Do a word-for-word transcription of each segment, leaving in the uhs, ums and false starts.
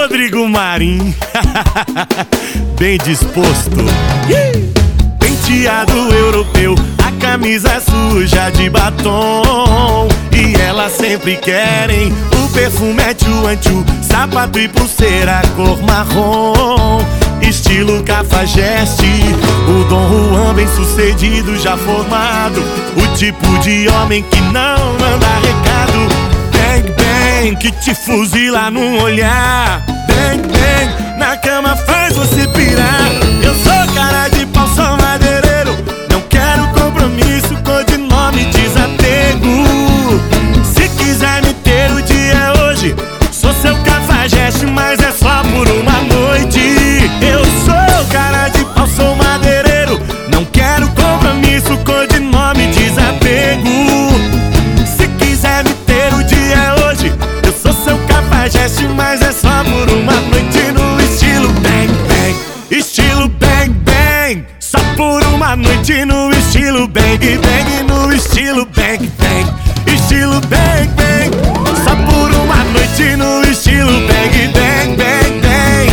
Rodrigo Marim. Bem disposto. Penteado europeu, a camisa suja de batom. E elas sempre querem o perfume é tchu anchu, sapato e pulseira cor marrom. Estilo cafajeste, o Dom Juan bem sucedido, já formado. O tipo de homem que não manda recado. Bang, bang, que te fuzila num olhar. Bang, bang, na cama faz você pirar. Eu sou cara de pau, sou madeireiro. Não quero compromisso, codinome desapego. Se quiser me ter, o dia é hoje. Sou seu cafajeste, mas é só por uma noite. Eu sou cara de pau, sou madeireiro. Não quero compromisso, codinome desapego. Se quiser me ter, o dia é hoje. Eu sou seu cafajeste, mas é só por uma noite. No estilo bang bang, estilo bang bang. Só por uma noite no estilo bang bang. No estilo bang bang, estilo bang bang. Só por uma noite no estilo bang bang bang bang.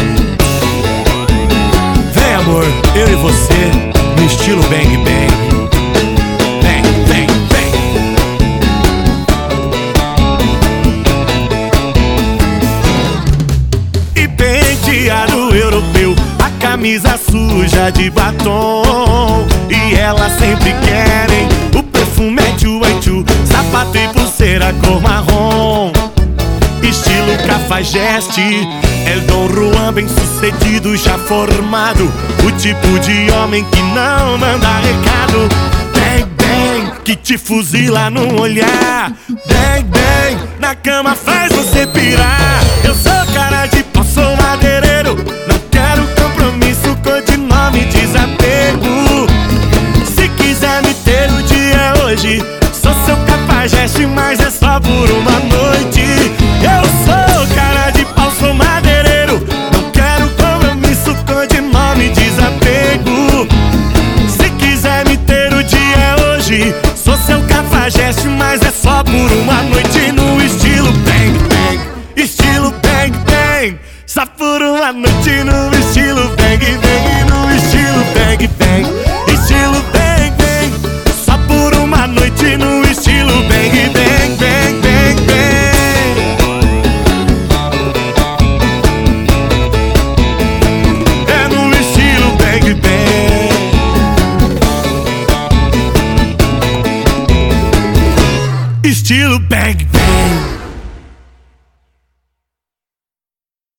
Vem amor, eu e você no estilo bang bang. Bang bang bang. E penteado europeu, a camisa suja de batom. E elas sempre querem o perfume é tchu anchu, sapato e pulseira cor marrom. Estilo cafajeste, é Dom Juan bem sucedido, já formado. O tipo de homem que não manda recado. Bang, bang, que te fuzila num olhar. Bang, bang, na cama faz você pirar. Eu sou cara de pau, sou madeireiro. Não quero compromisso, codinome desapego. Se quiser me ter, o dia é hoje. Sou seu cafajeste, mas é só por uma noite. Eu sou cara de pau, sou madeireiro. Não quero compromisso, codinome desapego. Se quiser me ter, o dia é hoje. Sou seu cafajeste, mas é só por uma noite. No estilo bang bang, estilo bang bang. Só por uma noite no estilo bang bang. No estilo bang bang, estilo bang bang. Só por uma noite no estilo bang bang bang bang bang. É no estilo bang bang. Estilo bang bang.